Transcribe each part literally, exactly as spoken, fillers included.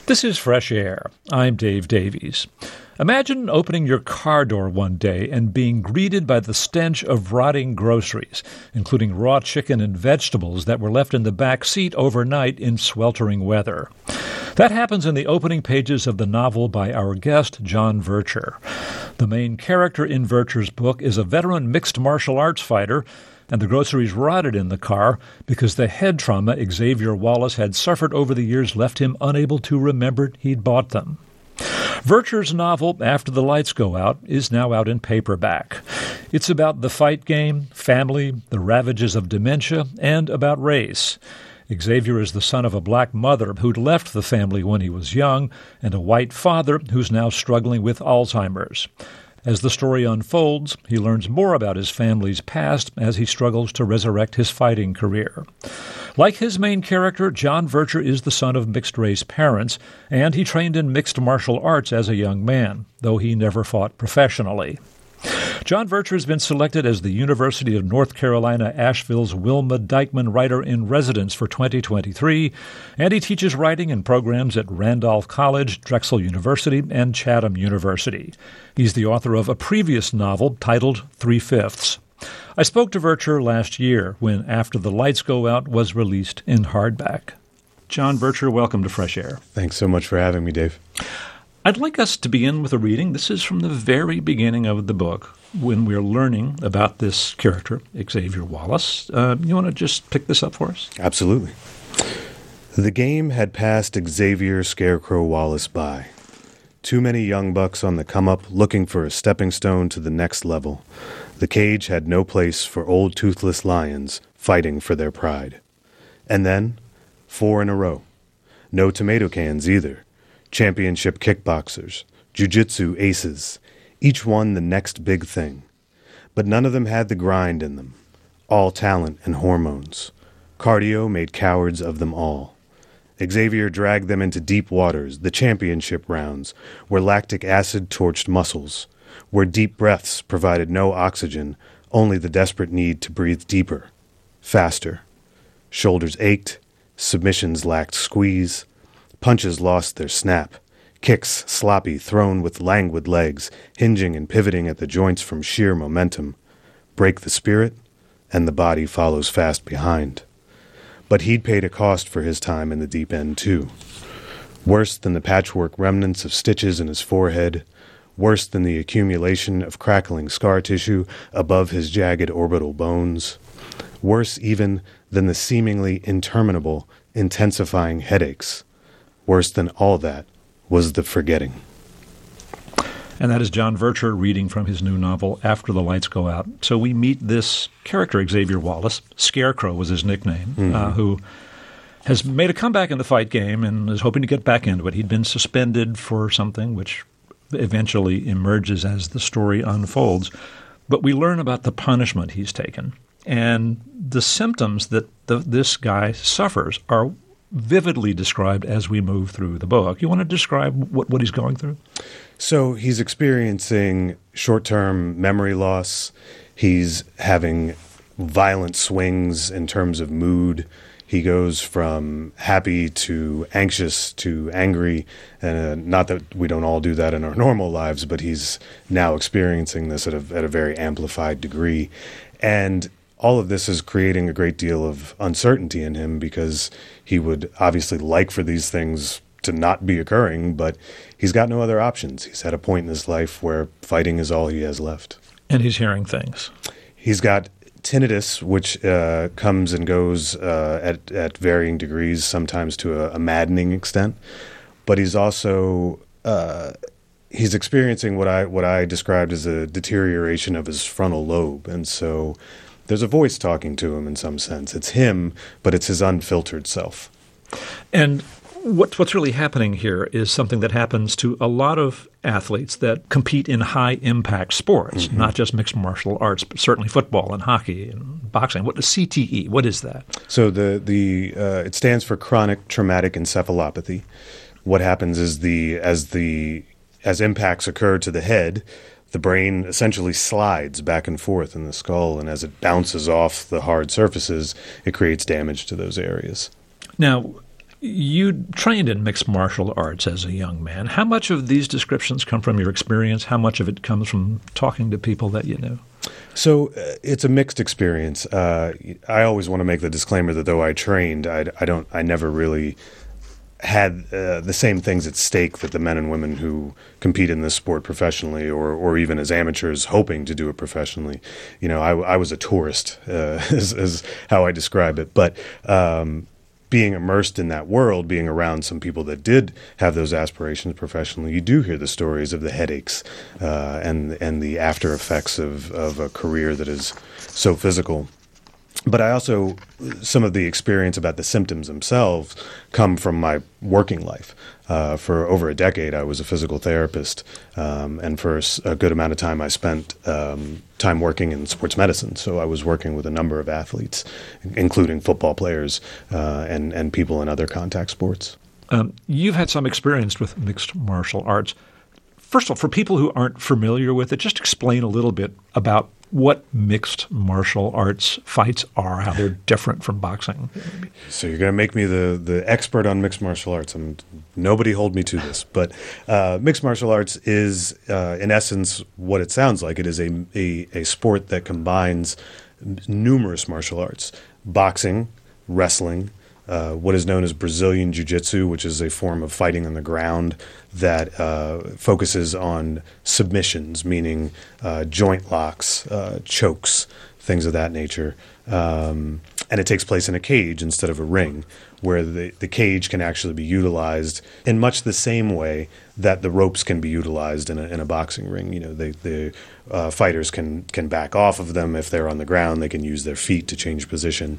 This is Fresh Air. I'm Dave Davies. Imagine opening your car door one day and being greeted by the stench of rotting groceries, including raw chicken and vegetables that were left in the back seat overnight in sweltering weather. That happens in the opening pages of the novel by our guest, John Vircher. The main character in Vircher's book is a veteran mixed martial arts fighter, and the groceries rotted in the car because the head trauma Xavier Wallace had suffered over the years left him unable to remember he'd bought them. Vircher's novel, After the Lights Go Out, is now out in paperback. It's about the fight game, family, the ravages of dementia, and about race. Xavier is the son of a black mother who'd left the family when he was young, and a white father who's now struggling with Alzheimer's. As the story unfolds, he learns more about his family's past as he struggles to resurrect his fighting career. Like his main character, John Vircher is the son of mixed-race parents, and he trained in mixed martial arts as a young man, though he never fought professionally. John Vircher has been selected as the University of North Carolina Asheville's Wilma Dykeman Writer-in-Residence for twenty twenty-three, and he teaches writing in programs at Randolph College, Drexel University, and Chatham University. He's the author of a previous novel titled Three-Fifths. I spoke to Vircher last year when After the Lights Go Out was released in hardback. John Vircher, welcome to Fresh Air. Thanks so much for having me, Dave. I'd like us to begin with a reading. This is from the very beginning of the book, when we're learning about this character, Xavier Wallace. Uh, you want to just pick this up for us? Absolutely. The game had passed Xavier Scarecrow Wallace by. Too many young bucks on the come-up looking for a stepping stone to the next level. The cage had no place for old toothless lions fighting for their pride. And then, four in a row. No tomato cans either. Championship kickboxers, jiu-jitsu aces, each one the next big thing. But none of them had the grind in them. All talent and hormones. Cardio made cowards of them all. Xavier dragged them into deep waters, the championship rounds, where lactic acid torched muscles, where deep breaths provided no oxygen, only the desperate need to breathe deeper, faster. Shoulders ached, submissions lacked squeeze, punches lost their snap, kicks sloppy, thrown with languid legs, hinging and pivoting at the joints from sheer momentum. Break the spirit, and the body follows fast behind. But he'd paid a cost for his time in the deep end, too. Worse than the patchwork remnants of stitches in his forehead, worse than the accumulation of crackling scar tissue above his jagged orbital bones, worse even than the seemingly interminable, intensifying headaches. Worse than all that was the forgetting. And that is John Vircher reading from his new novel, After the Lights Go Out. So we meet this character, Xavier Wallace, Scarecrow was his nickname, mm-hmm. uh, who has made a comeback in the fight game and is hoping to get back into it. He'd been suspended for something which eventually emerges as the story unfolds. But we learn about the punishment he's taken. And the symptoms that the, this guy suffers are vividly described as we move through the book. You want to describe what, what he's going through? So he's experiencing short-term memory loss. He's having violent swings in terms of mood. He goes from happy to anxious to angry. And uh, not that we don't all do that in our normal lives, but he's now experiencing this at a, at a very amplified degree. And all of this is creating a great deal of uncertainty in him because he would obviously like for these things to not be occurring, but he's got no other options. He's at a point in his life where fighting is all he has left. And he's hearing things. He's got tinnitus, which uh, comes and goes uh, at, at varying degrees, sometimes to a, a maddening extent. But he's also uh, he's experiencing what I what I described as a deterioration of his frontal lobe, and so there's a voice talking to him in some sense. It's him, but it's his unfiltered self. And what, what's really happening here is something that happens to a lot of athletes that compete in high-impact sports, mm-hmm. not just mixed martial arts, but certainly football and hockey and boxing. What is C T E? What is that? So the the uh, it stands for chronic traumatic encephalopathy. What happens is the as the as impacts occur to the head, the brain essentially slides back and forth in the skull, and as it bounces off the hard surfaces, it creates damage to those areas. Now, You trained in mixed martial arts as a young man. How much of these descriptions come from your experience? How much of it comes from talking to people that you know? So uh, it's a mixed experience. Uh, I always want to make the disclaimer that though I trained, I, I don't, I never really had uh, the same things at stake that the men and women who compete in this sport professionally, or or even as amateurs hoping to do it professionally. You know, I, I was a tourist, uh, is, is how I describe it. But um, being immersed in that world, being around some people that did have those aspirations professionally, you do hear the stories of the headaches uh, and and the after effects of, of a career that is so physical. But I also, some of the experience about the symptoms themselves come from my working life. Uh, for over a decade, I was a physical therapist, um, and for a good amount of time, I spent um, time working in sports medicine. So I was working with a number of athletes, including football players uh, and, and people in other contact sports. Um, you've had some experience with mixed martial arts. First of all, for people who aren't familiar with it, just explain a little bit about what mixed martial arts fights are, how they're different from boxing. So you're going to make me the, the expert on mixed martial arts. I'm, nobody hold me to this. But uh, mixed martial arts is, uh, in essence, what it sounds like. It is a, a, a sport that combines numerous martial arts: boxing, wrestling, uh, what is known as Brazilian Jiu-Jitsu, which is a form of fighting on the ground that uh, focuses on submissions, meaning uh, joint locks, uh, chokes, things of that nature. Um, and it takes place in a cage instead of a ring, where the, the cage can actually be utilized in much the same way that the ropes can be utilized in a, in a boxing ring. You know, they, the uh, fighters can, can back off of them. If they're on the ground, they can use their feet to change position.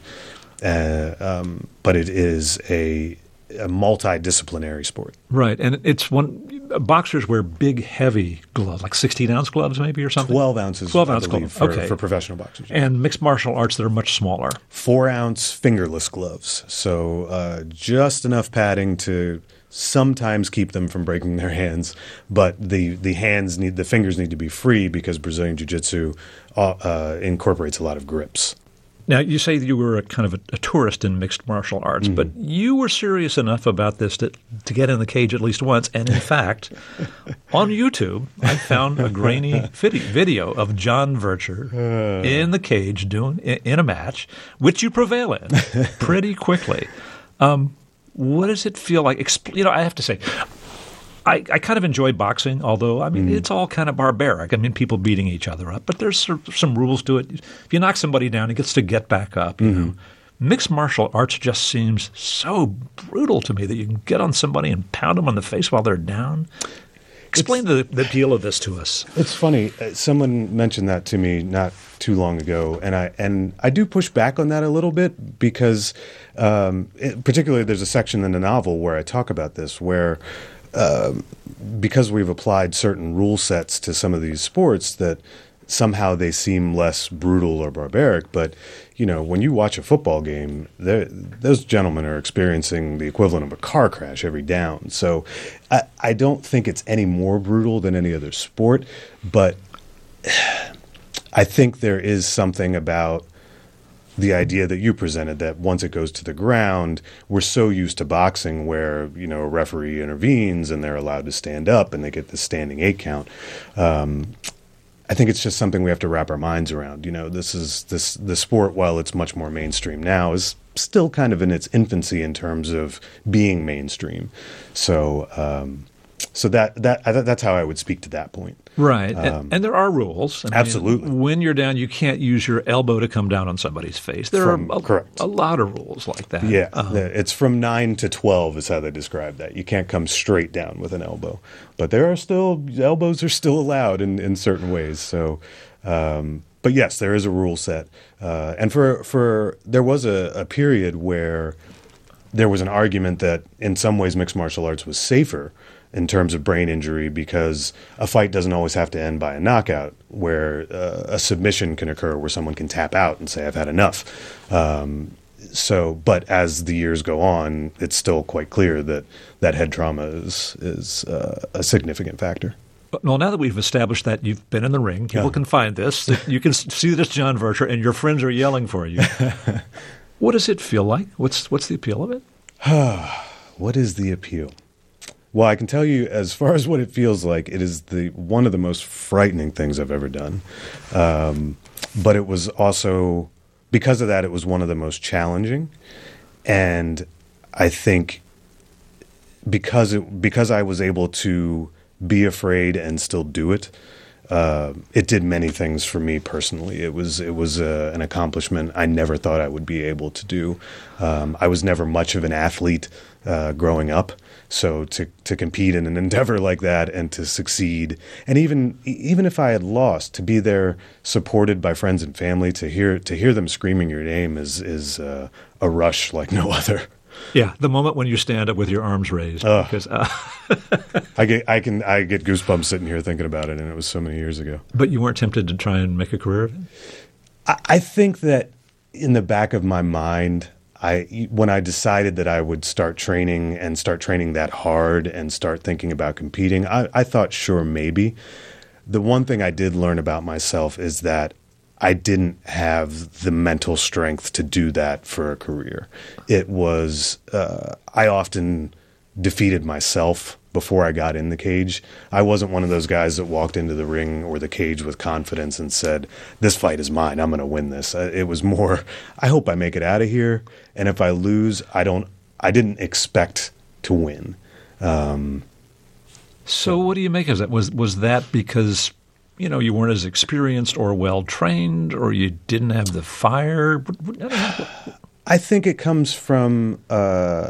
Uh, um, but it is a, a multidisciplinary sport. Right. And it's one – boxers wear big, heavy gloves, like sixteen-ounce gloves maybe or something? twelve ounces, twelve-ounce gloves for, for, okay. for professional boxers. And mixed martial arts that are much smaller. Four-ounce fingerless gloves. So uh, just enough padding to sometimes keep them from breaking their hands, but the, the hands need – the fingers need to be free because Brazilian Jiu-Jitsu uh, uh, incorporates a lot of grips. Now, you say that you were a kind of a, a tourist in mixed martial arts, mm-hmm. but you were serious enough about this to, to get in the cage at least once. And in fact, on YouTube, I found a grainy video of John Vircher uh. in the cage doing in, in a match, which you prevail in pretty quickly. Um, what does it feel like? Expl- you know, I have to say, I, I kind of enjoy boxing, although, I mean, mm. it's all kind of barbaric. I mean, people beating each other up. But there's some rules to it. If you knock somebody down, he gets to get back up. You mm-hmm. know? Mixed martial arts just seems so brutal to me that you can get on somebody and pound them on the face while they're down. Explain the, the appeal of this to us. It's funny. Someone mentioned that to me not too long ago, and I and I do push back on that a little bit because um, it, particularly there's a section in the novel where I talk about this where – Um, because we've applied certain rule sets to some of these sports that somehow they seem less brutal or barbaric. But, you know, when you watch a football game, those gentlemen are experiencing the equivalent of a car crash every down. So I, I don't think it's any more brutal than any other sport. But I think there is something about the idea that you presented that once it goes to the ground, we're so used to boxing where, you know, a referee intervenes and they're allowed to stand up and they get the standing eight count. Um, I think it's just something we have to wrap our minds around. You know, this is this the sport, while it's much more mainstream now, is still kind of in its infancy in terms of being mainstream. So, um, so that that that's how I would speak to that point. Right. Um, and, and there are rules. I mean, absolutely. When you're down, you can't use your elbow to come down on somebody's face. There from, are a, correct. a lot of rules like that. Yeah. Um, it's from nine to twelve is how they describe that. You can't come straight down with an elbow. But there are still – elbows are still allowed in, in certain ways. So um, – but, yes, there is a rule set. Uh, and for, for – there was a, a period where there was an argument that in some ways mixed martial arts was safer in terms of brain injury because a fight doesn't always have to end by a knockout, where uh, a submission can occur where someone can tap out and say, I've had enough. Um, so, but as the years go on, it's still quite clear that, that head trauma is, is uh, a significant factor. Well, now that we've established that you've been in the ring, people yeah. can find this. You can see this John Vircher, and your friends are yelling for you. What does it feel like? What's what's the appeal of it? what is the appeal? Well, I can tell you, as far as what it feels like, it is the one of the most frightening things I've ever done. Um, but it was also, because of that, it was one of the most challenging. And I think because it, because I was able to be afraid and still do it, uh, it did many things for me personally. It was it was uh, an accomplishment I never thought I would be able to do. Um, I was never much of an athlete uh, growing up, so to to compete in an endeavor like that and to succeed, and even even if I had lost, to be there supported by friends and family, to hear to hear them screaming your name is is uh, a rush like no other. Yeah, the moment when you stand up with your arms raised. Uh, because, uh, I get I can I get goosebumps sitting here thinking about it, and it was so many years ago. But you weren't tempted to try and make a career of it? I, I think that in the back of my mind, I when I decided that I would start training and start training that hard and start thinking about competing, I, I thought, sure, maybe. The one thing I did learn about myself is that I didn't have the mental strength to do that for a career. It was, uh, I often defeated myself before I got in the cage. I wasn't one of those guys that walked into the ring or the cage with confidence and said, this fight is mine, I'm going to win this. It was more, I hope I make it out of here. And if I lose, I don't, I didn't expect to win. Um, so what do you make of that? Was, was that because you know, you weren't as experienced or well-trained, or you didn't have the fire? I think it comes from, uh,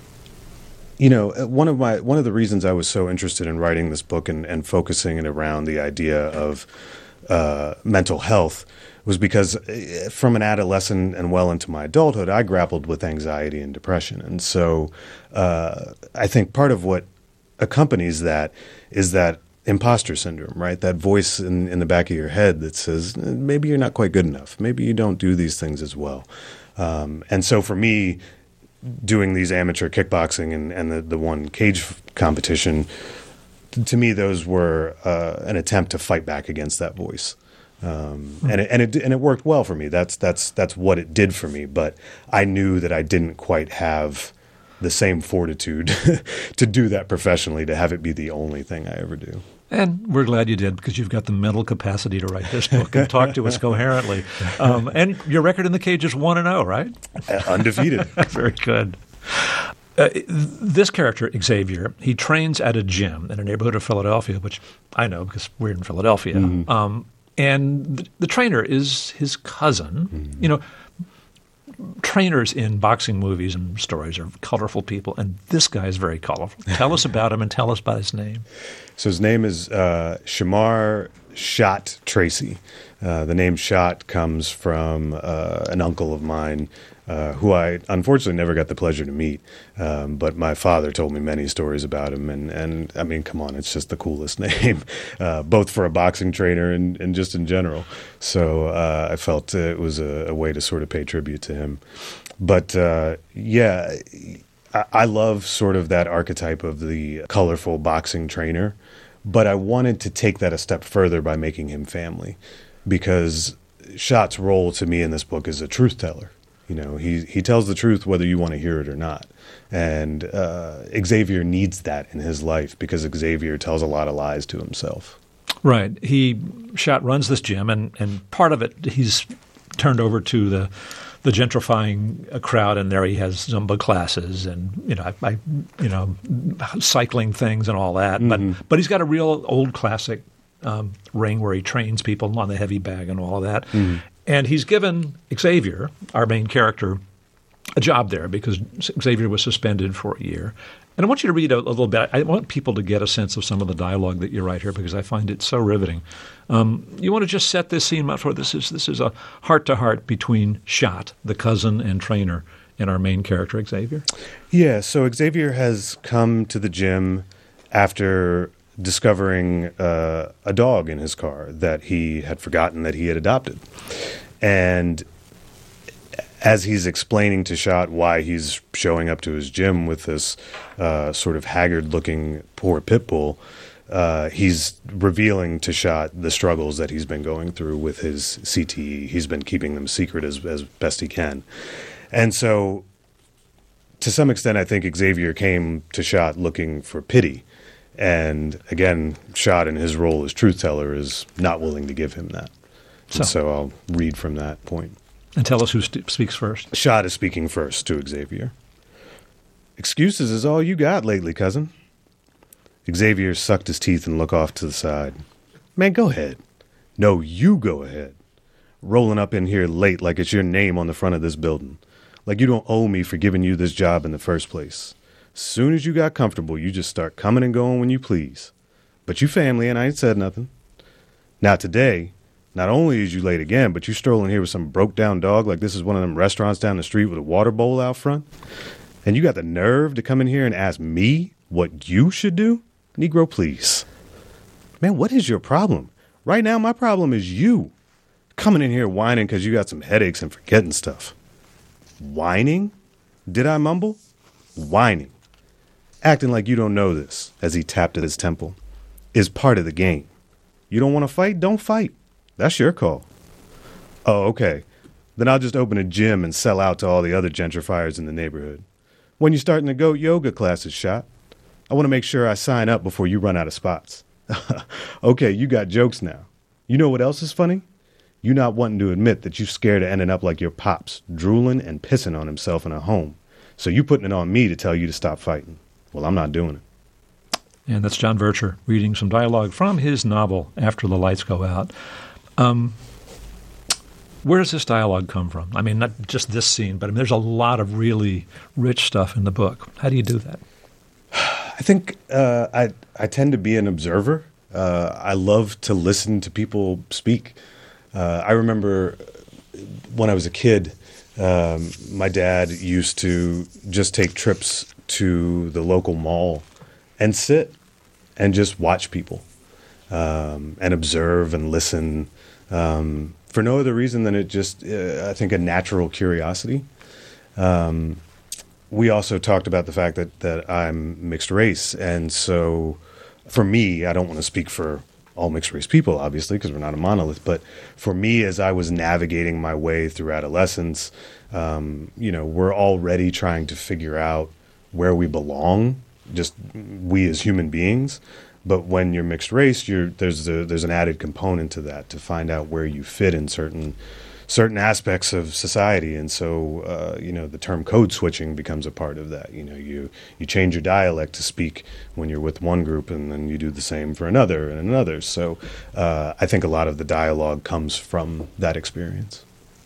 you know, one of my one of the reasons I was so interested in writing this book and, and focusing it around the idea of uh, mental health was because from an adolescent and well into my adulthood, I grappled with anxiety and depression. And so uh, I think part of what accompanies that is that imposter syndrome, right? That voice in, in the back of your head that says, maybe you're not quite good enough. Maybe you don't do these things as well. Um, and so for me, doing these amateur kickboxing and, and the, the one cage competition, to me, those were uh, an attempt to fight back against that voice. Um, and it, and it and it worked well for me. That's that's that's what it did for me. But I knew that I didn't quite have the same fortitude to do that professionally, to have it be the only thing I ever do. And we're glad you did, because you've got the mental capacity to write this book and talk to us coherently. Um, and your record in the cage is one and oh, right? Uh, undefeated. Very good. Uh, this character, Xavier, he trains at a gym in a neighborhood of Philadelphia, which I know because we're in Philadelphia. Mm-hmm. Um, and the, the trainer is his cousin. Mm-hmm. You know, trainers in boxing movies and stories are colorful people, and this guy is very colorful. Tell us about him and tell us about his name. So his name is uh, Shamar Shot Tracy. Uh, the name Shot comes from uh, an uncle of mine uh, who I unfortunately never got the pleasure to meet. Um, but my father told me many stories about him. And, and I mean, come on, it's just the coolest name, uh, both for a boxing trainer and, and just in general. So uh, I felt it was a, a way to sort of pay tribute to him. But uh, yeah, I, I love sort of that archetype of the colorful boxing trainer. But I wanted to take that a step further by making him family, because Shot's role to me in this book is a truth teller. You know, he he tells the truth whether you want to hear it or not. And uh, Xavier needs that in his life, because Xavier tells a lot of lies to himself. Right. He Shot runs this gym, and, and part of it he's turned over to the the gentrifying crowd, and there he has Zumba classes and, you know, I, I you know, cycling things and all that. Mm-hmm. But but he's got a real old classic um, ring where he trains people on the heavy bag and all of that. Mm-hmm. And he's given Xavier, our main character, a job there because Xavier was suspended for a year. And I want you to read a, a little bit. I want people to get a sense of some of the dialogue that you write here, because I find it so riveting. Um, you want to just set this scene up for this is this is a heart-to-heart between Shot, the cousin and trainer, and our main character, Xavier? Yeah, so Xavier has come to the gym after discovering uh, a dog in his car that he had forgotten that he had adopted. And as he's explaining to Shot why he's showing up to his gym with this uh, sort of haggard-looking poor pit bull, uh, he's revealing to Shot the struggles that he's been going through with his C T E. He's been keeping them secret as, as best he can. And so to some extent, I think Xavier came to Schott looking for pity. And again, Schott in his role as truth teller is not willing to give him that. So, so I'll read from that point. And tell us who st- speaks first. Schott is speaking first to Xavier. Excuses is all you got lately, cousin. Xavier sucked his teeth and looked off to the side. Man, go ahead. No, you go ahead. Rolling up in here late like it's your name on the front of this building. Like you don't owe me for giving you this job in the first place. As soon as you got comfortable, you just start coming and going when you please. But you family, and I ain't said nothing. Now today, not only is you late again, but you strolling here with some broke-down dog like this is one of them restaurants down the street with a water bowl out front. And you got the nerve to come in here and ask me what you should do? Negro, please. Man, what is your problem? Right now, my problem is you. Coming in here whining because you got some headaches and forgetting stuff. Whining? Did I mumble? Whining. Acting like you don't know this, as he tapped at his temple, is part of the game. You don't want to fight? Don't fight. That's your call. Oh, okay. Then I'll just open a gym and sell out to all the other gentrifiers in the neighborhood. When you starting to go yoga classes, Schott? I want to make sure I sign up before you run out of spots. Okay, you got jokes now. You know what else is funny? You not wanting to admit that you scared of ending up like your pops, drooling and pissing on himself in a home. So you putting it on me to tell you to stop fighting. Well, I'm not doing it. And that's John Vircher reading some dialogue from his novel, After the Lights Go Out. Um, where does this dialogue come from? I mean, not just this scene, but I mean, there's a lot of really rich stuff in the book. How do you do that? I think uh, I I tend to be an observer. Uh, I love to listen to people speak. Uh, I remember when I was a kid, um, my dad used to just take trips to the local mall and sit and just watch people um, and observe and listen um, for no other reason than it just, uh, I think, a natural curiosity. Um, we also talked about the fact that, that I'm mixed race. And so for me, I don't want to speak for all mixed race people, obviously, because we're not a monolith. But for me, as I was navigating my way through adolescence, um, you know, we're already trying to figure out where we belong, just we as human beings. But when you're mixed race, you're, there's a, there's an added component to that to find out where you fit in certain certain aspects of society. And so, uh, you know, the term code switching becomes a part of that. You know, you, you change your dialect to speak when you're with one group, and then you do the same for another and another. So uh, I think a lot of the dialogue comes from that experience.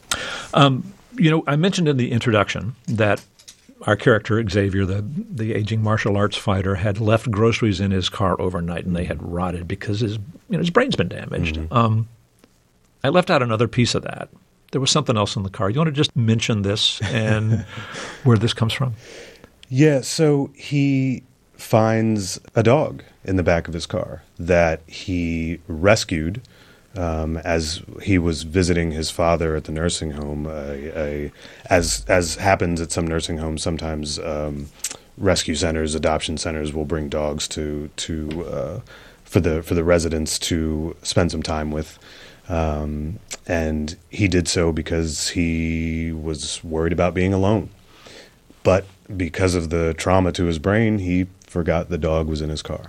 Um, you know, I mentioned in the introduction that our character, Xavier, the, the aging martial arts fighter, had left groceries in his car overnight, and they had rotted because his, you know, his brain's been damaged. Mm-hmm. Um, I left out another piece of that. There was something else in the car. You want to just mention this and where this comes from? Yeah, so he finds a dog in the back of his car that he rescued um, as he was visiting his father at the nursing home. Uh, a, as as happens at some nursing homes, sometimes um, rescue centers, adoption centers will bring dogs to to uh, for the for the residents to spend some time with. Um, and he did so because he was worried about being alone. But because of the trauma to his brain, he forgot the dog was in his car.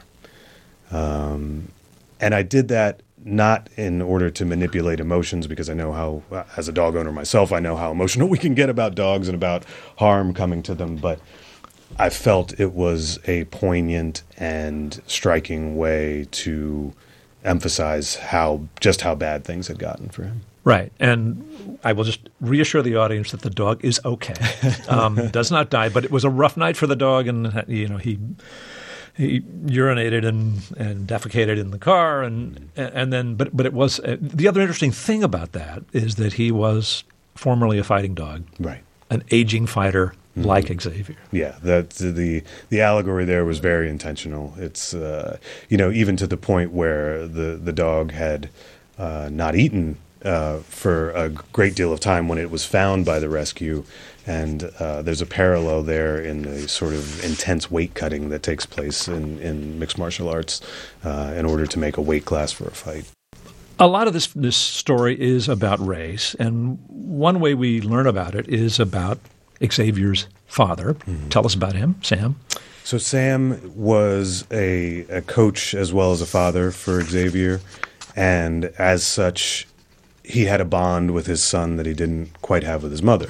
Um, and I did that not in order to manipulate emotions, because I know how, as a dog owner myself, I know how emotional we can get about dogs and about harm coming to them. But I felt it was a poignant and striking way to emphasize how just how bad things had gotten for him. Right. And I will just reassure the audience that the dog is okay. Um, does not die, but it was a rough night for the dog, and you know, he he urinated and, and defecated in the car, and and then but but it was uh, the other interesting thing about that is that he was formerly a fighting dog. Right. An aging fighter. Mm-hmm. Like Xavier. Yeah, that the the allegory there was very intentional. It's uh, you know, even to the point where the the dog had uh, not eaten uh, for a great deal of time when it was found by the rescue, and uh, there's a parallel there in the sort of intense weight cutting that takes place in, in mixed martial arts uh, in order to make a weight class for a fight. A lot of this this story is about race, and one way we learn about it is about Xavier's father. Mm-hmm. Tell us about him, Sam. So Sam was a, a coach as well as a father for Xavier, and as such, he had a bond with his son that he didn't quite have with his mother.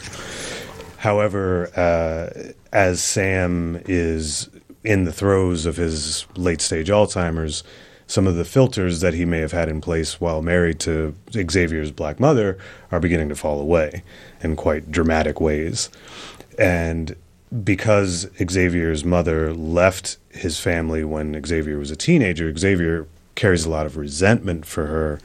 However, uh, as Sam is in the throes of his late-stage Alzheimer's, some of the filters that he may have had in place while married to Xavier's black mother are beginning to fall away in quite dramatic ways. And because Xavier's mother left his family when Xavier was a teenager, Xavier carries a lot of resentment for her.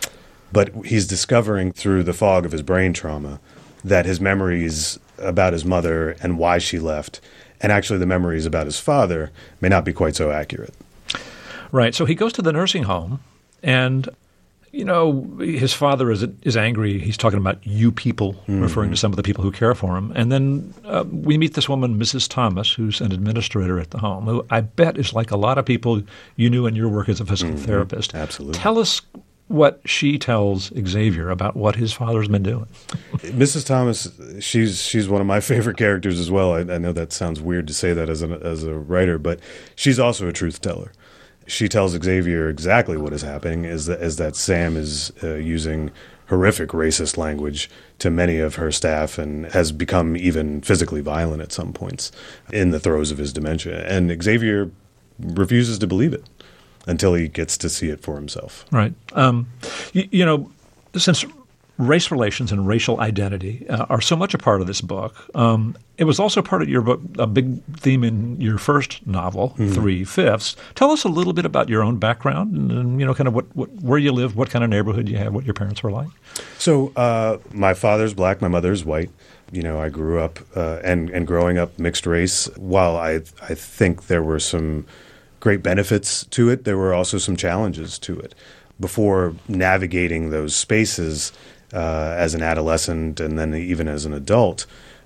But he's discovering through the fog of his brain trauma that his memories about his mother and why she left, and actually the memories about his father, may not be quite so accurate. Right. So he goes to the nursing home, and, you know, his father is is angry. He's talking about you people, mm-hmm. referring to some of the people who care for him. And then uh, we meet this woman, Missus Thomas, who's an administrator at the home, who I bet is like a lot of people you knew in your work as a physical mm-hmm. therapist. Absolutely. Tell us what she tells Xavier about what his father's been doing. Missus Thomas, she's she's one of my favorite characters as well. I, I know that sounds weird to say that as a, as a writer, but she's also a truth teller. She tells Xavier exactly what is happening, is that, is that Sam is uh, using horrific racist language to many of her staff and has become even physically violent at some points in the throes of his dementia. And Xavier refuses to believe it until he gets to see it for himself. Right. Um, you, you know, since race relations and racial identity uh, are so much a part of this book, um, it was also part of your book, a big theme in your first novel, mm-hmm. Three Fifths. Tell us a little bit about your own background and, and you know, kind of what, what where you live, what kind of neighborhood you had, what your parents were like. So uh, my father's black, my mother's white. You know, I grew up uh, and and growing up mixed race. While I I think there were some great benefits to it, there were also some challenges to it. Before navigating those spaces uh, as an adolescent and then even as an adult,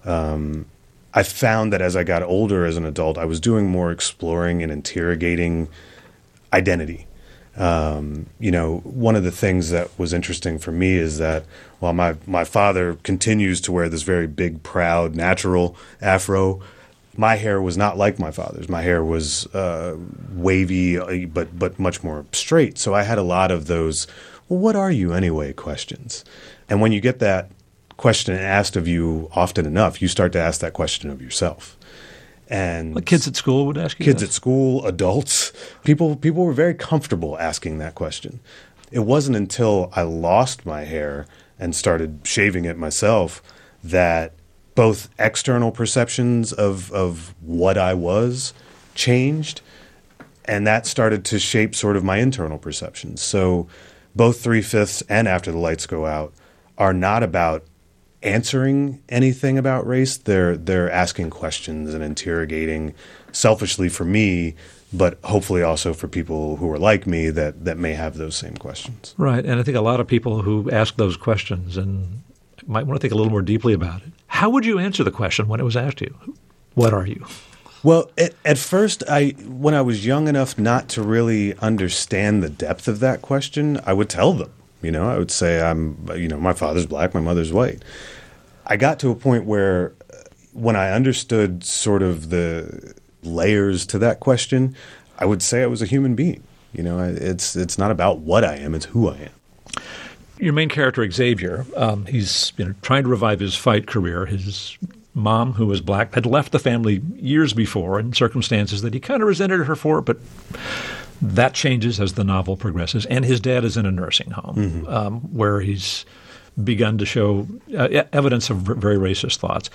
um, I found that as I got older as an adult, I was doing more exploring and interrogating identity. Um, you know, one of the things that was interesting for me is that while my, my father continues to wear this very big, proud, natural afro, my hair was not like my father's. My hair was uh, wavy, but but much more straight. So I had a lot of those, well, what are you anyway questions. And when you get that question asked of you often enough, you start to ask that question of yourself. And like kids at school would ask you Kids that? at school, adults, people people were very comfortable asking that question. It wasn't until I lost my hair and started shaving it myself that both external perceptions of, of what I was changed, and that started to shape sort of my internal perceptions. So both Three Fifths and After the Lights Go Out are not about answering anything about race. They're they're asking questions and interrogating, selfishly for me, but hopefully also for people who are like me that, that may have those same questions. Right, and I think a lot of people who ask those questions and might want to think a little more deeply about it. How would you answer the question when it was asked you? What are you? Well, at, at first, I when I was young enough not to really understand the depth of that question, I would tell them. You know, I would say, I'm, you know, my father's black, my mother's white. I got to a point where when I understood sort of the layers to that question, I would say I was a human being. You know, it's it's not about what I am, it's who I am. Your main character, Xavier, um, he's you know trying to revive his fight career. His mom, who was black, had left the family years before in circumstances that he kind of resented her for, but that changes as the novel progresses. And his dad is in a nursing home mm-hmm. um, where he's begun to show uh, evidence of very racist thoughts.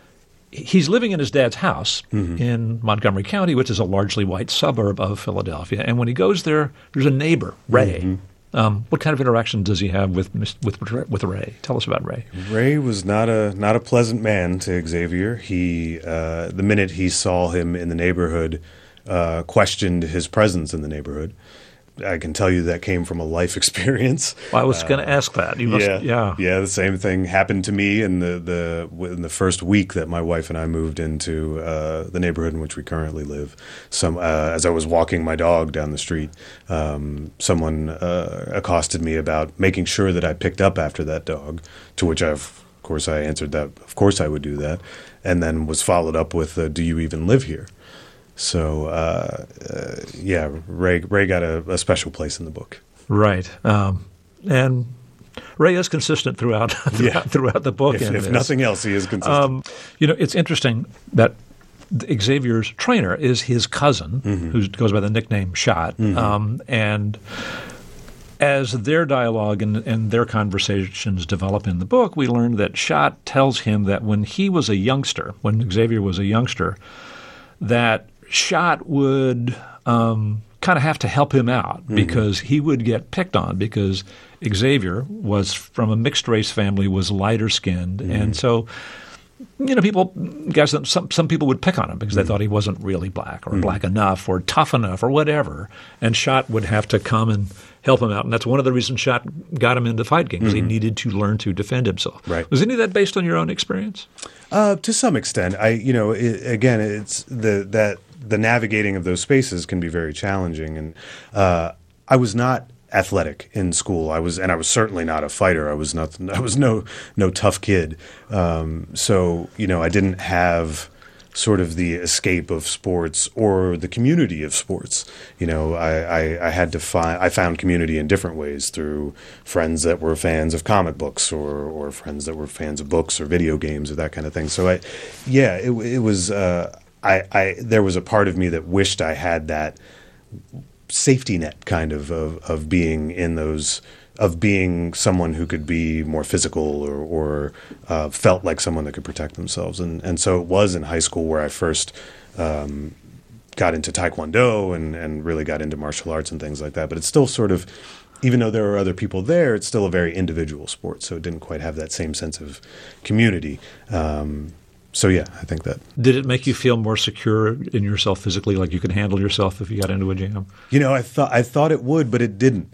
He's living in his dad's house mm-hmm. in Montgomery County, which is a largely white suburb of Philadelphia. And when he goes there, there's a neighbor, Ray. Mm-hmm. Um, what kind of interaction does he have with with with Ray? Tell us about Ray. Ray was not a not a pleasant man to Xavier. He uh, the minute he saw him in the neighborhood, uh, questioned his presence in the neighborhood. I can tell you that came from a life experience. Well, I was uh, going to ask that. You must, yeah, yeah, yeah. The same thing happened to me in the the in the first week that my wife and I moved into uh, the neighborhood in which we currently live. Some uh, as I was walking my dog down the street, um, someone uh, accosted me about making sure that I picked up after that dog. To which I, of course, I answered that, of course I would do that, and then was followed up with, uh, do you even live here? So, uh, uh, yeah, Ray Ray got a, a special place in the book. Right. Um, and Ray is consistent throughout throughout, yeah. throughout the book. If, if nothing else, he is consistent. Um, you know, it's interesting that Xavier's trainer is his cousin, mm-hmm. who goes by the nickname Shot. Mm-hmm. Um, and as their dialogue and, and their conversations develop in the book, we learn that Shot tells him that when he was a youngster, when Xavier was a youngster, that Shot would um, kind of have to help him out mm-hmm. because he would get picked on because Xavier was from a mixed race family, was lighter skinned, mm-hmm. and so you know people, guys, some some people would pick on him because mm-hmm. they thought he wasn't really black or mm-hmm. black enough or tough enough or whatever, and Shot would have to come and help him out, and that's one of the reasons Shot got him into fight games. Mm-hmm. He needed to learn to defend himself. Right. Was any of that based on your own experience? Uh, to some extent, I you know it, again, it's the that. The navigating of those spaces can be very challenging, and uh, I was not athletic in school. I was, and I was certainly not a fighter. I was not. I was no no tough kid. Um, so you know, I didn't have sort of the escape of sports or the community of sports. You know, I, I, I had to find. I found community in different ways through friends that were fans of comic books, or or friends that were fans of books or video games or that kind of thing. So I, yeah, it, it was. Uh, I, I there was a part of me that wished I had that safety net kind of, of of being in those of being someone who could be more physical or, or uh, felt like someone that could protect themselves, and and so it was in high school where I first um, got into Taekwondo and and really got into martial arts and things like that. But it's still sort of, even though there are other people there, it's still a very individual sport, so it didn't quite have that same sense of community. Um, So, yeah, I think that. Did it make you feel more secure in yourself physically, like you could handle yourself if you got into a jam? You know, I thought I thought it would, but it didn't.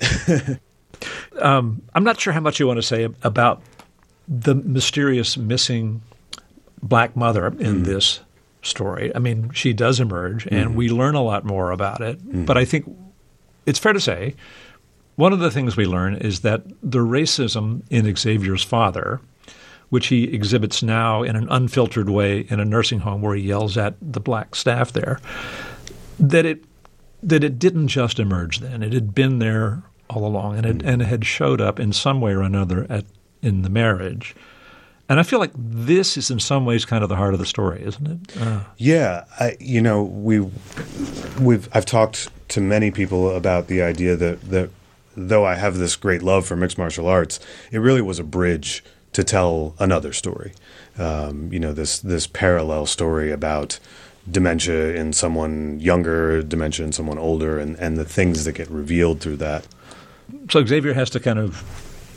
um, I'm not sure how much you want to say about the mysterious missing black mother in mm. this story. I mean, she does emerge, and mm. we learn a lot more about it. Mm. But I think it's fair to say one of the things we learn is that the racism in Xavier's father, which he exhibits now in an unfiltered way in a nursing home where he yells at the black staff there, that it that it didn't just emerge then. It had been there all along, and it, and it had showed up in some way or another at, in the marriage. And I feel like this is in some ways kind of the heart of the story, isn't it? Uh. Yeah. I, you know, we, we've I've talked to many people about the idea that, that though I have this great love for mixed martial arts, it really was a bridge to tell another story, um, you know, this this parallel story about dementia in someone younger, dementia in someone older, and, and the things that get revealed through that. So Xavier has to kind of,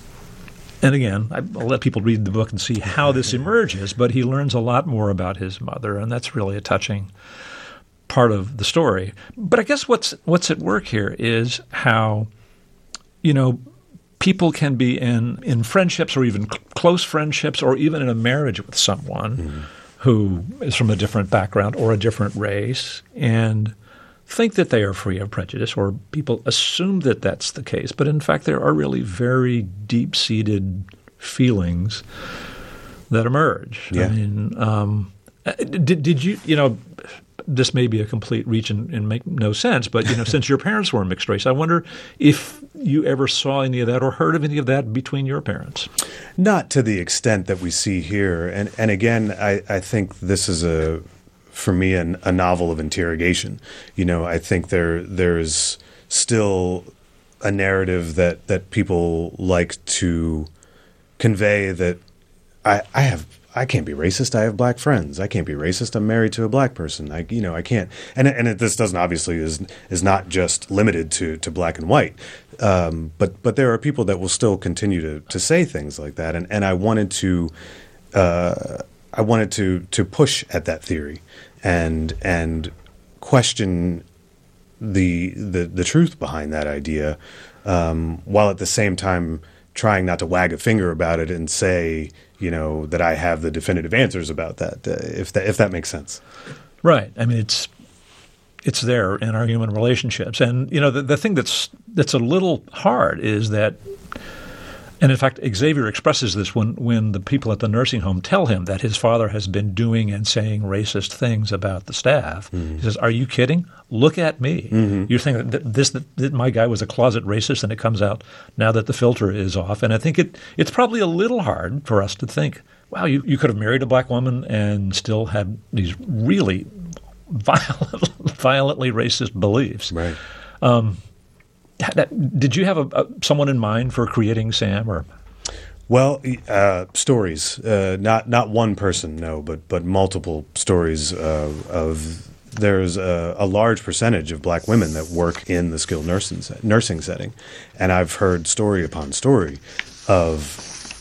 and again, I'll let people read the book and see how this emerges, but he learns a lot more about his mother, and that's really a touching part of the story. But I guess what's what's at work here is how, you know, people can be in, in friendships or even cl- close friendships or even in a marriage with someone mm-hmm. who is from a different background or a different race and think that they are free of prejudice, or people assume that that's the case. But in fact, there are really very deep-seated feelings that emerge. Yeah. I mean, um, did, did you, you know, this may be a complete reach and, and make no sense, but you know, since your parents were mixed race, I wonder if you ever saw any of that or heard of any of that between your parents. Not to the extent that we see here, and and again, I, I think this is a, for me, an, a novel of interrogation. You know, I think there there's still a narrative that that people like to convey that I I have. I can't be racist. I have black friends. I can't be racist. I'm married to a black person. I, you know, I can't. And and it, this doesn't obviously is is not just limited to, to black and white. Um, but but there are people that will still continue to, to say things like that. And, and I wanted to uh, I wanted to to push at that theory and and question the the the truth behind that idea, um, while at the same time trying not to wag a finger about it and say, you know, that I have the definitive answers about that, uh, if that if that makes sense. Right. I mean, it's it's there in our human relationships, and you know, the, the thing that's that's a little hard is that And in fact, Xavier expresses this when, when the people at the nursing home tell him that his father has been doing and saying racist things about the staff. Mm-hmm. He says, "Are you kidding? Look at me. Mm-hmm. You think that this that, that my guy was a closet racist, and it comes out now that the filter is off." And I think it it's probably a little hard for us to think, wow, you, you could have married a black woman and still had these really violent, violently racist beliefs. Right. Um, Did you have a, a, someone in mind for creating Sam? Or well, uh, stories, uh, not not one person, no, but but multiple stories uh, of. There's a, a large percentage of black women that work in the skilled nursing nursing setting, and I've heard story upon story of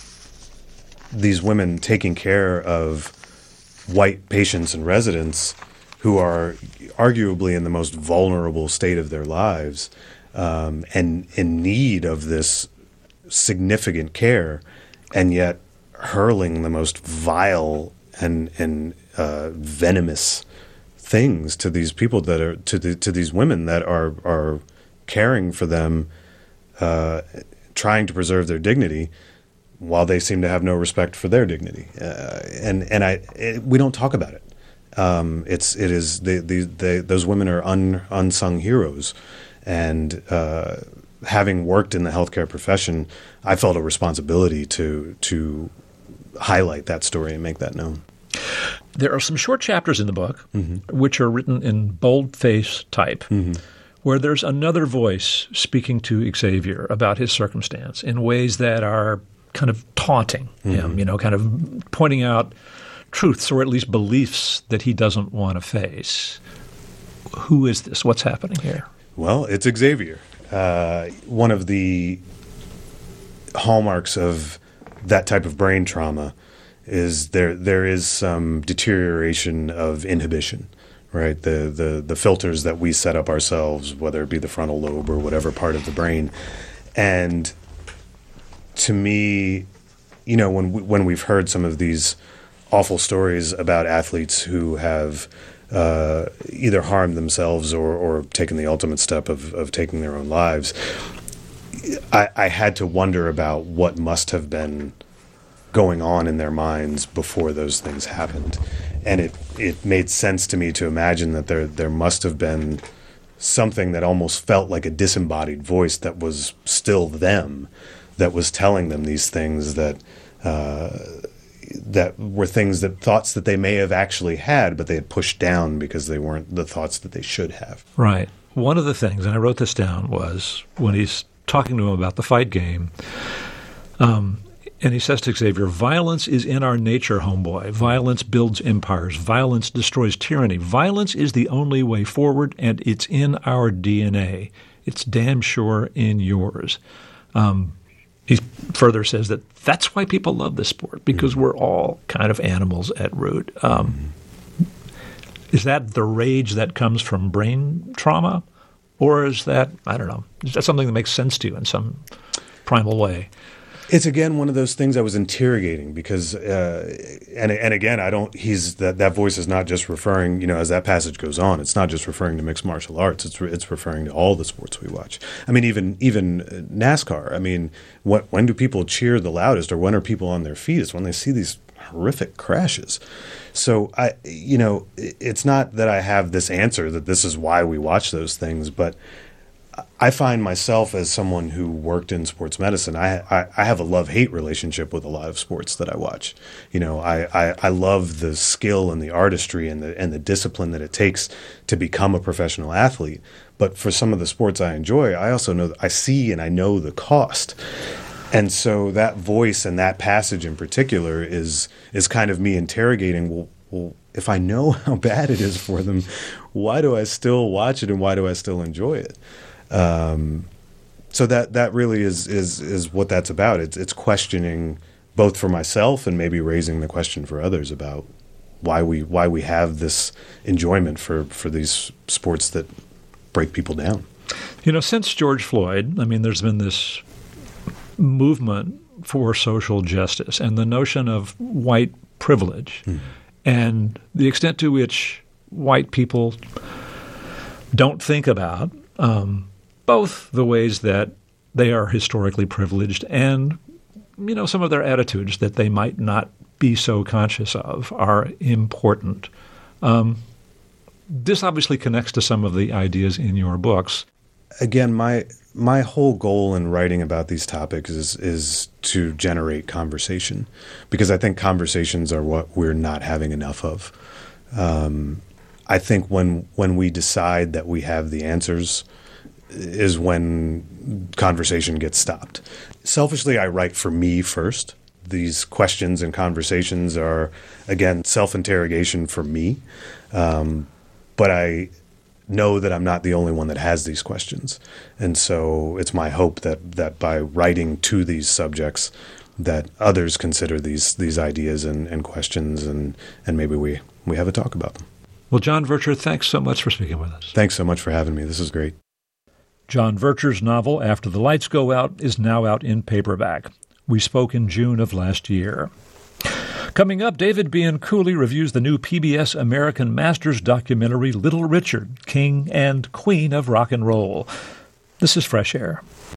these women taking care of white patients and residents who are arguably in the most vulnerable state of their lives. Um, and in need of this significant care, and yet hurling the most vile and and uh, venomous things to these people that are to the, to these women that are are caring for them, uh, trying to preserve their dignity, while they seem to have no respect for their dignity. Uh, and and I it, we don't talk about it. Um, it's it is the the, the those women are un, unsung heroes. And uh, having worked in the healthcare profession, I felt a responsibility to to highlight that story and make that known. There are some short chapters in the book, mm-hmm. which are written in boldface type, mm-hmm. where there's another voice speaking to Xavier about his circumstance in ways that are kind of taunting mm-hmm. him, you know, kind of pointing out truths or at least beliefs that he doesn't want to face. Who is this? What's happening here? Well, it's Xavier. Uh, one of the hallmarks of that type of brain trauma is there there is some deterioration of inhibition, right? The, the the filters that we set up ourselves, whether it be the frontal lobe or whatever part of the brain. And to me, you know, when we, when we've heard some of these awful stories about athletes who have Uh, either harmed themselves or, or taken the ultimate step of, of taking their own lives, I, I had to wonder about what must have been going on in their minds before those things happened. And it, it made sense to me to imagine that there there must have been something that almost felt like a disembodied voice that was still them, that was telling them these things that uh, that were things that thoughts that they may have actually had, but they had pushed down because they weren't the thoughts that they should have. Right. One of the things, and I wrote this down, was when he's talking to him about the fight game, um, and he says to Xavier, "Violence is in our nature, homeboy. Violence builds empires. Violence destroys tyranny. Violence is the only way forward, and it's in our D N A. It's damn sure in yours." Um, he further says that that's why people love this sport, because mm-hmm. we're all kind of animals at root. Um, mm-hmm. Is that the rage that comes from brain trauma? Or is that, I don't know, is that something that makes sense to you in some primal way? It's again one of those things I was interrogating because, uh, and and again, I don't. He's that that voice is not just referring, you know, as that passage goes on. It's not just referring to mixed martial arts. It's re, it's referring to all the sports we watch. I mean, even even NASCAR. I mean, what when do people cheer the loudest, or when are people on their feet? It's when they see these horrific crashes. So I, you know, it's not that I have this answer that this is why we watch those things, but I find myself as someone who worked in sports medicine, I, I, I have a love-hate relationship with a lot of sports that I watch. You know, I, I, I love the skill and the artistry and the and the discipline that it takes to become a professional athlete. But for some of the sports I enjoy, I also know I see and I know the cost. And so that voice and that passage in particular is is kind of me interrogating, well, well, if I know how bad it is for them, why do I still watch it and why do I still enjoy it? Um, so that that really is is is what that's about. It's it's questioning both for myself and maybe raising the question for others about why we why we have this enjoyment for, for these sports that break people down. You know, since George Floyd, I mean, there's been this movement for social justice and the notion of white privilege mm. and the extent to which white people don't think about um, both the ways that they are historically privileged and you know, some of their attitudes that they might not be so conscious of are important. Um, this obviously connects to some of the ideas in your books. Again, my my whole goal in writing about these topics is is to generate conversation, because I think conversations are what we're not having enough of. Um, I think when when we decide that we have the answers is when conversation gets stopped. Selfishly, I write for me first. These questions and conversations are, again, self-interrogation for me. Um, but I know that I'm not the only one that has these questions. And so it's my hope that that by writing to these subjects, that others consider these these ideas and, and questions, and, and maybe we, we have a talk about them. Well, John Vircher, thanks so much for speaking with us. Thanks so much for having me. This is great. John Vircher's novel, After the Lights Go Out, is now out in paperback. We spoke in June of last year. Coming up, David Bianculli reviews the new P B S American Masters documentary, Little Richard, King and Queen of Rock and Roll. This is Fresh Air.